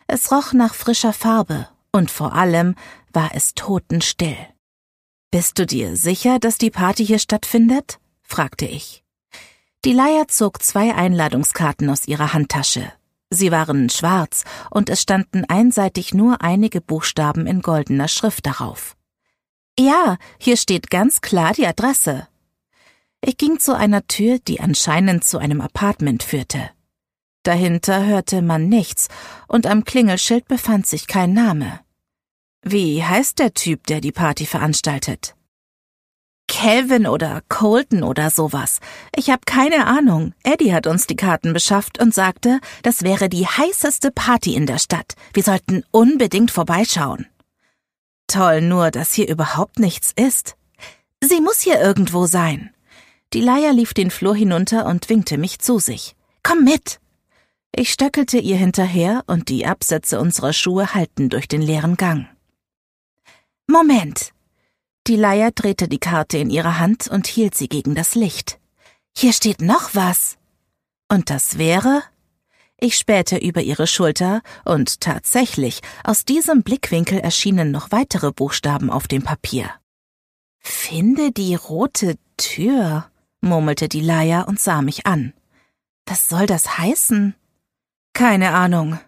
Es roch nach frischer Farbe und vor allem war es totenstill. »Bist du dir sicher, dass die Party hier stattfindet?« fragte ich. Die Leier zog 2 Einladungskarten aus ihrer Handtasche. Sie waren schwarz und es standen einseitig nur einige Buchstaben in goldener Schrift darauf. »Ja, hier steht ganz klar die Adresse.« Ich ging zu einer Tür, die anscheinend zu einem Apartment führte. Dahinter hörte man nichts und am Klingelschild befand sich kein Name. »Wie heißt der Typ, der die Party veranstaltet?« »Calvin oder Colton oder sowas. Ich habe keine Ahnung. Eddie hat uns die Karten beschafft und sagte, das wäre die heißeste Party in der Stadt. Wir sollten unbedingt vorbeischauen.« »Toll, nur dass hier überhaupt nichts ist.« »Sie muss hier irgendwo sein.« Die Leier lief den Flur hinunter und winkte mich zu sich. »Komm mit!« Ich stöckelte ihr hinterher und die Absätze unserer Schuhe hallten durch den leeren Gang. »Moment!« Die Leier drehte die Karte in ihrer Hand und hielt sie gegen das Licht. »Hier steht noch was.« »Und das wäre?« Ich spähte über ihre Schulter und tatsächlich, aus diesem Blickwinkel erschienen noch weitere Buchstaben auf dem Papier. »Finde die rote Tür«, murmelte die Leier und sah mich an. »Was soll das heißen?« »Keine Ahnung.«